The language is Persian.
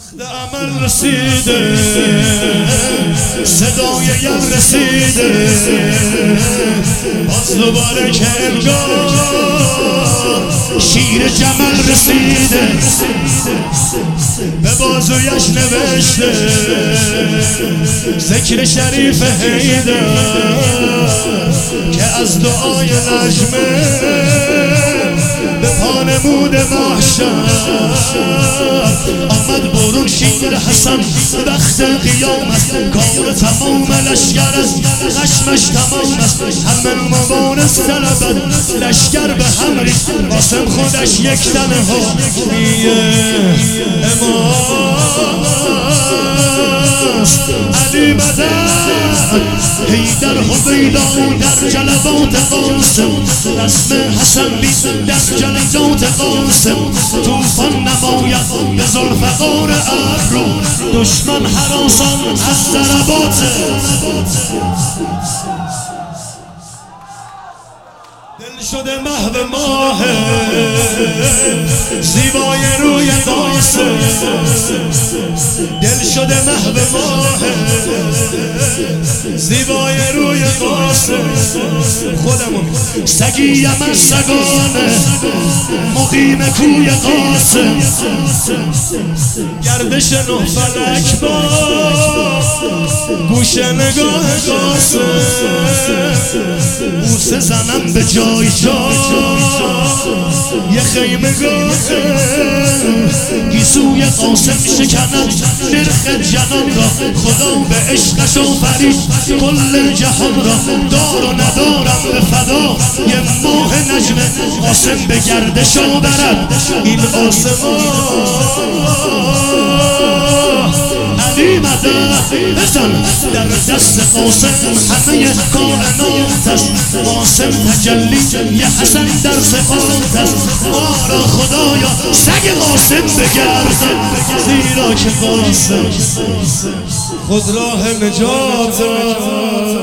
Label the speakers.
Speaker 1: وقت عمل رسیده، صدای یم رسیده، باز دوباره که انگار شیر جمل رسیده، به بازویش نوشته ذکر شریف حیدر که از دعای نجمه به پا نمود محشر آمد برون شیر حسن. وقت قیامت کار تمام لشگر است، خشمش تمام است، همه مبارز طلبد لشگر به هم ریخت. قاسم خودش یک تنها علی بدر حیدر حبیدا در جلوات قاسم، رسم حسن بی در جلوات قاسم. توفان نماید به ذوالفقار ابرو، دشمن هراسان از ضربات. دل شده محو ماه زیبای روی قاسم، دل شده محو ماه زیبای روی قاسم. خودمون سگیم از سگانه مقیم کوی قاسم، گردش نه فلک با گوش نگاه قاسم. بوسه زنم به جای جای یه خیمه گاهه، گیسوی قاسم شکند نرخ جنان را. خدا به عشقش آفرید کل جهان را، دار و ندارم به فدا یه ماه نجمه. قاسم به گردش آورد این آسمان، علی مدد بزن در دست قاسم همه کائنات است. قاسم تجلی یه حسن در صفات است. آرا خدایا سگ قاسم بگردن، زیرا که قاسم خود راه نجات.